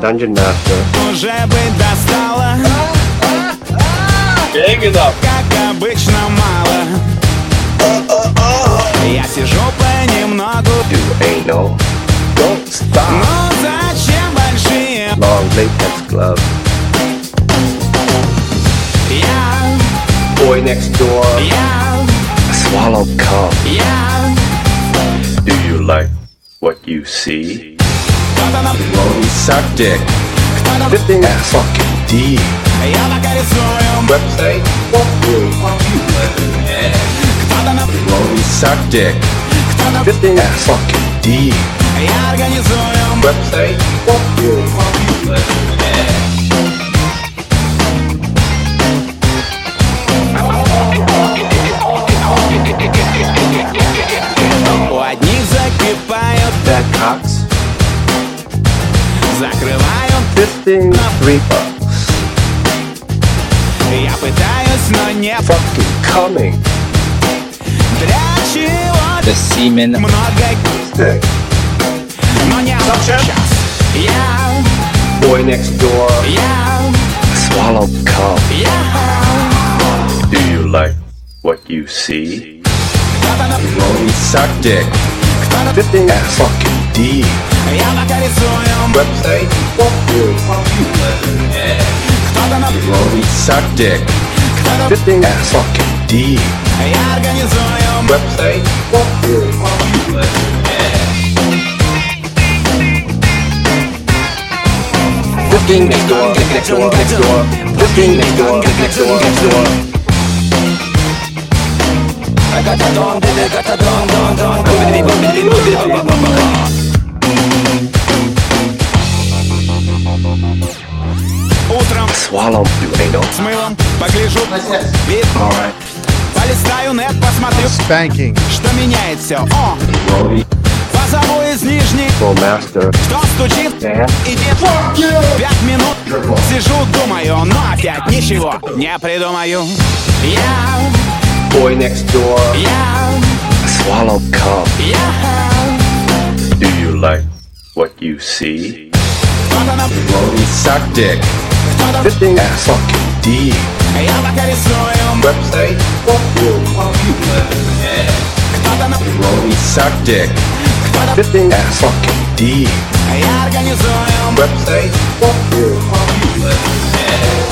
Dungeon Master. Уже быть достало. Как обычно мало. Я сижу понемногу. You ain't no. Don't stop. Но зачем большие? Long latex glove. Я, Boy next door. я, Swallow cum. я. Do you like what you see? Кто-то на Suck dick. Fitting ass fucking D. я накорисую. Website. Кто-то на Suck dick. кто-то Fitting ass fucking D. я организую. Website. У одних закипают, That cocks. закрывают. Fitting $3. Я пытаюсь, но не Fucking coming. для чего The semen. много, Stick. но не сейчас. Я, Boy next door. я, Swallow cum. я. Do you like what you see? Кто-то на Suck dick. Fitting ass fucking D. я накорисую. Website. Кто-то на Suck dick. Fitting ass fucking D. я организую. Website. Fifteen next door. Next door. Next door. Fifteen next door. Next door. Next door. Утром Swallow you ain't no. с мылом погляжу, вид, Alright. полистаю нет, посмотрю, Spanking. что меняет все. О, позову из нижней, Full master. кто стучит, Yeah. иди. 5 минут сижу, думаю, но опять ничего не придумаю. Я, Boy next door. я, Swallow cum. я. Do you like what you see? Кто-то на Suck dick. кто-то Fitting ass fucking D. я накорисую. Website. Кто-то на Suck dick. Fitting ass fucking D. я организую. Website.